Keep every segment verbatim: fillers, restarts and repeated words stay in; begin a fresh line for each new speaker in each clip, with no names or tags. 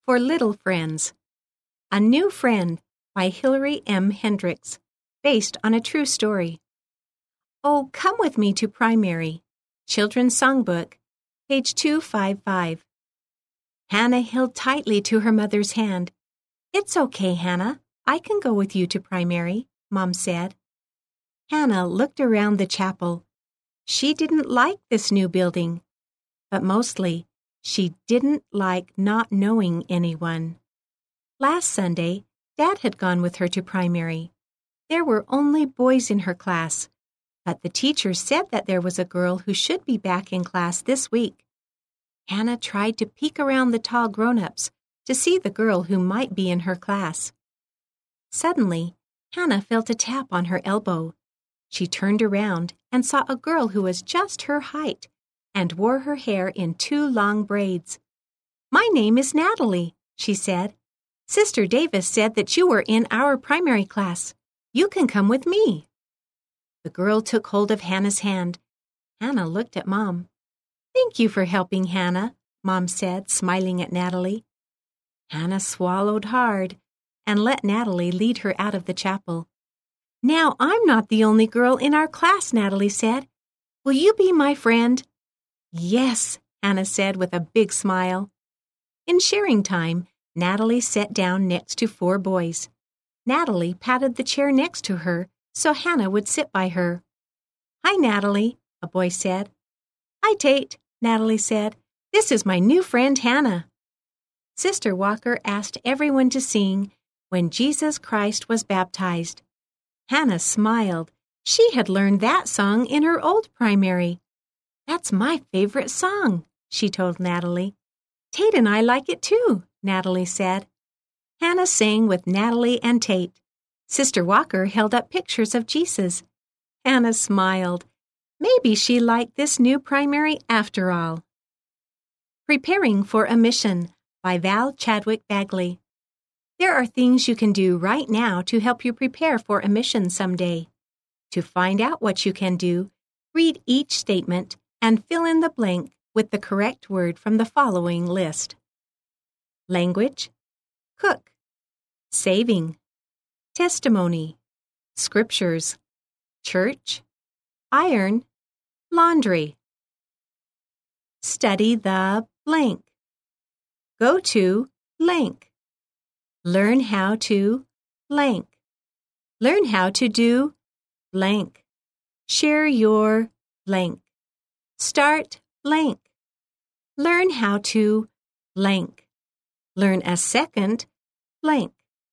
for Little Friends. A New Friend by Hilary M. Hendricks, based on a true story. Oh, Come With Me to Primary, Children's Songbook, page two fifty-five. Hannah held tightly to her mother's hand. "It's okay, Hannah. I can go with you to primary," Mom said. Hannah looked around the chapel. She didn't like this new building, but mostly she didn't like not knowing anyone. Last Sunday, Dad had gone with her to primary. There were only boys in her class, but the teacher said that there was a girl who should be back in class this week. Hannah tried to peek around the tall grown-ups to see the girl who might be in her class. Suddenly, Hannah felt a tap on her elbow. She turned around and saw a girl who was just her height and wore her hair in two long braids. "My name is Natalie," she said. "Sister Davis said that you were in our primary class. You can come with me." The girl took hold of Hannah's hand. Hannah looked at Mom. "Thank you for helping, Hannah," Mom said, smiling at Natalie. Hannah swallowed hard and let Natalie lead her out of the chapel. "Now I'm not the only girl in our class," Natalie said. "Will you be my friend?" "Yes," Hannah said with a big smile. In sharing time, Natalie sat down next to four boys. Natalie patted the chair next to her so Hannah would sit by her. "Hi, Natalie," a boy said. "Hi, Tate," Natalie said. "This is my new friend, Hannah." Sister Walker asked everyone to sing "When Jesus Christ Was Baptized." Hannah smiled. She had learned that song in her old primary. "That's my favorite song," she told Natalie. "Tate and I like it too," Natalie said. Hannah sang with Natalie and Tate. Sister Walker held up pictures of Jesus. Hannah smiled. Maybe she liked this new primary after all. Preparing for a Mission by Val Chadwick Bagley. There are things you can do right now to help you prepare for a mission someday. To find out what you can do, read each statement and fill in the blank with the correct word from the following list. Language, cook, saving, testimony, scriptures, church, iron, laundry. Study the blank. Go to blank. Learn how to blank. Learn how to do blank. Share your blank. Start blank. Learn how to blank. Learn a second blank.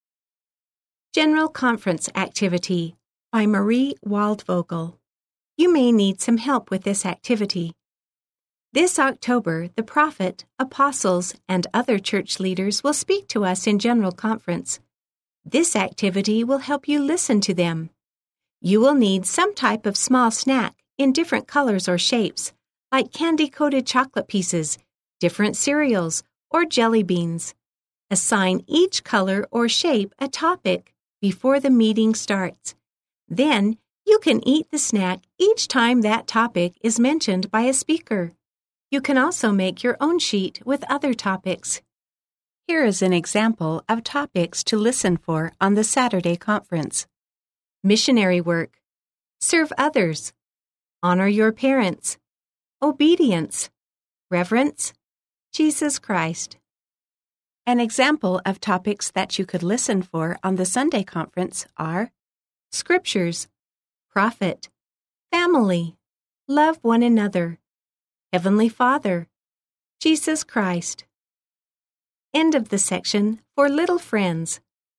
General Conference Activity by Marie Waldvogel. You may need some help with this activity. This October, the prophet, apostles, and other church leaders will speak to us in General Conference. This activity will help you listen to them. You will need some type of small snack in different colors or shapes, like candy-coated chocolate pieces, different cereals, or jelly beans. Assign each color or shape a topic before the meeting starts. Then, you can eat the snack each time that topic is mentioned by a speaker. You can also make your own sheet with other topics. Here is an example of topics to listen for on the Saturday conference. Missionary work. Serve others. Honor your parents. Obedience. Reverence. Jesus Christ. An example of topics that you could listen for on the Sunday conference are Scriptures, Prophet, Family, Love one another, Heavenly Father, Jesus Christ. End of the section for Little Friends.